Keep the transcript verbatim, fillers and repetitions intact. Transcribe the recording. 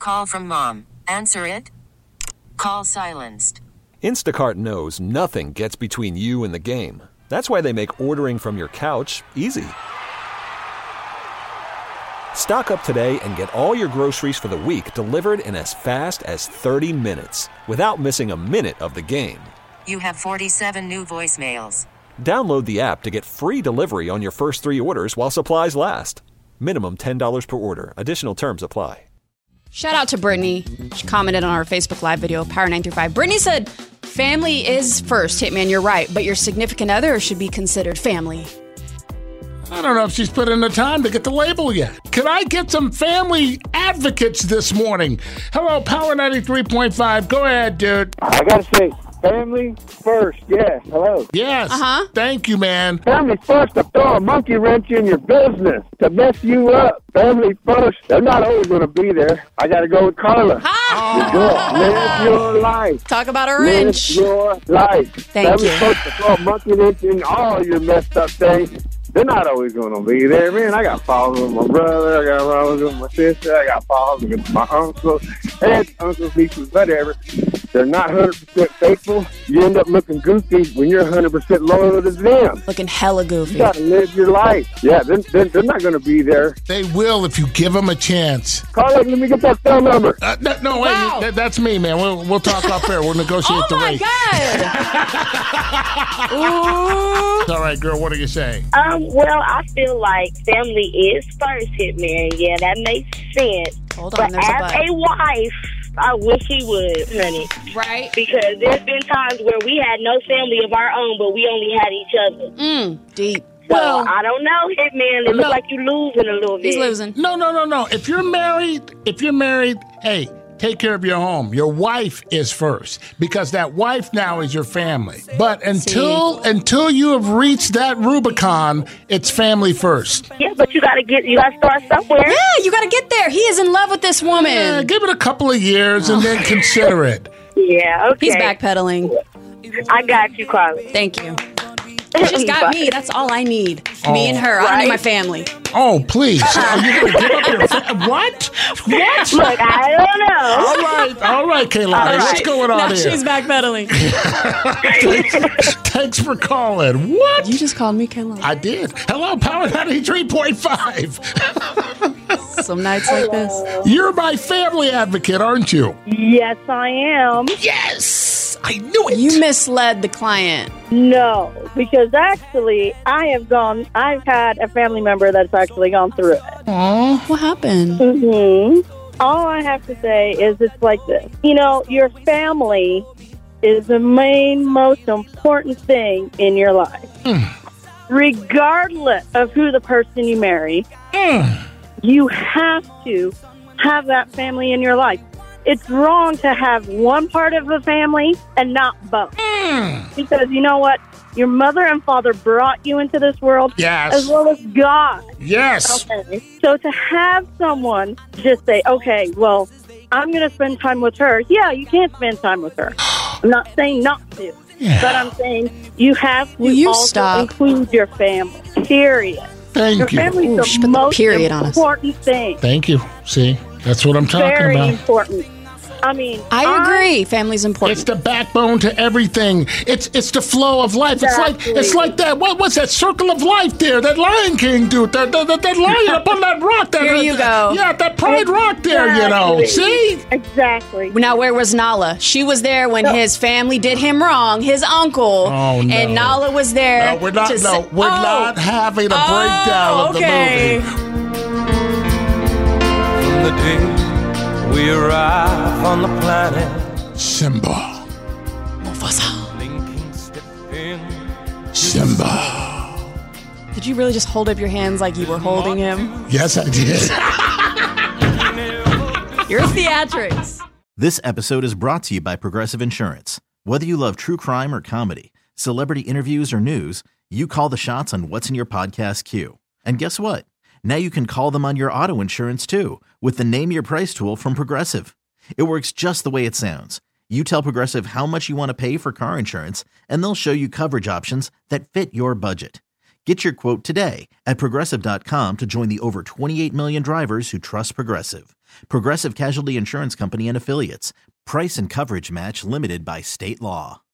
call from mom. Answer it. Call silenced. Instacart knows nothing gets between you and the game. That's why they make ordering from your couch easy. Stock up today and get all your groceries for the week delivered in as fast as thirty minutes without missing a minute of the game. You have forty-seven new voicemails. Download the app to get free delivery on your first three orders while supplies last. Minimum ten dollars per order. Additional terms apply. Shout out to Brittany. She commented on our Facebook Live video, Power nine three five. Brittany said, family is first. Hitman, you're right, but your significant other should be considered family. I don't know if she's put in the time to get the label yet. Can I get some family advocates this morning? Hello, Power ninety-three point five. Go ahead, dude. I gotta say, family first. Yes. Hello. Yes. Uh-huh. Thank you, man. Family first to throw a monkey wrench in your business, to mess you up. Family first. They're not always going to be there. I got to go with Carla. Ha! Good. Live your life. Talk about a Live wrench. your life. Thank Family you. first to throw a monkey wrench in all your messed up things. They're not always going to be there, man. I got problems with my brother. I got problems with my sister. I got problems with my uncle. And uncles, nieces, whatever. They're not one hundred percent faithful. You end up looking goofy when you're one hundred percent loyal to them. Looking hella goofy. You got to live your life. Yeah, they're, they're, they're not going to be there. They will if you give them a chance. Carla, let me get that phone number. Uh, no, no, wait. Wow. That, that's me, man. We'll, we'll talk off air. We'll negotiate Oh the my rate. God! Ooh. All right, girl, what are you saying? Um, well, I feel like family is first, Hitman. Yeah, that makes sense. Hold on, but there's a as but. a wife, I wish he would, honey. Right? Because there's been times where we had no family of our own, but we only had each other. Mm, deep. So, Well- I don't know, Hitman. It No. looks like you're losing a little bit. He's losing. No, no, no, no. If you're married, if you're married, hey, take care of your home. Your wife is first because that wife now is your family. But until until you have reached that Rubicon, it's family first. Yeah, but you gotta get, you gotta start somewhere. Yeah, you got to get there. He is in love with this woman. Yeah, give it a couple of years and then consider it. Yeah, okay. He's backpedaling. I got you, Carly. Thank you. She's got me. That's all I need. Me and her. I don't need my family. Oh, please. Are you going to give up your fa- What? What? Look, I don't know. All right. All right, Kaylani. All What's right. going on Now here? she's backpedaling. thanks, thanks for calling. What? You just called me Kayla. I did. Hello, Power ninety-three point five. Some nights like this. You're my family advocate, aren't you? Yes, I am. Yes. I knew it. You misled the client. No, because actually, I have gone, I've had a family member that's actually gone through it. Aw, what happened? Mm-hmm. All I have to say is it's like this. You know, your family is the main, most important thing in your life. Mm. Regardless of who the person you marry, Mm. you have to have that family in your life. It's wrong to have one part of the family and not both. Mm. Because you know what? Your mother and father brought you into this world Yes. as well as God. Yes. Okay. So to have someone just say, okay, well, I'm going to spend time with her. Yeah, you can't spend time with her. I'm not saying not to. Yeah. But I'm saying you have to Will you also stop? include your family. Period. Thank Your you. family Ooh, is she the put the most period on us. important thing. Thank you. See, that's what I'm talking Very about. important. I mean, I agree. Family's important. It's the backbone to everything. It's it's the flow of life. It's like Exactly. it's like that. What what's that circle of life there? That Lion King dude. That that, that, that lion up on that rock. That, Here you that- go. Yeah, that Pride Rock there. You know. Exactly. See. Exactly. Now, where was Nala? She was there when his family did him wrong, his uncle. Oh, no. And Nala was there. No, we're not. to No, say- we're Oh. not having a Oh, breakdown of okay. the movie. From the day we arrive on the planet, Simba. Mufasa. blinking step in. Simba. Did you really just hold up your hands like you were holding him? Yes, I did. You're theatrics. This episode is brought to you by Progressive Insurance. Whether you love true crime or comedy, celebrity interviews or news, you call the shots on what's in your podcast queue. And guess what? Now you can call them on your auto insurance too with the Name Your Price tool from Progressive. It works just the way it sounds. You tell Progressive how much you want to pay for car insurance, and they'll show you coverage options that fit your budget. Get your quote today at Progressive dot com to join the over twenty-eight million drivers who trust Progressive. Progressive Casualty Insurance Company and Affiliates. Price and coverage match limited by state law.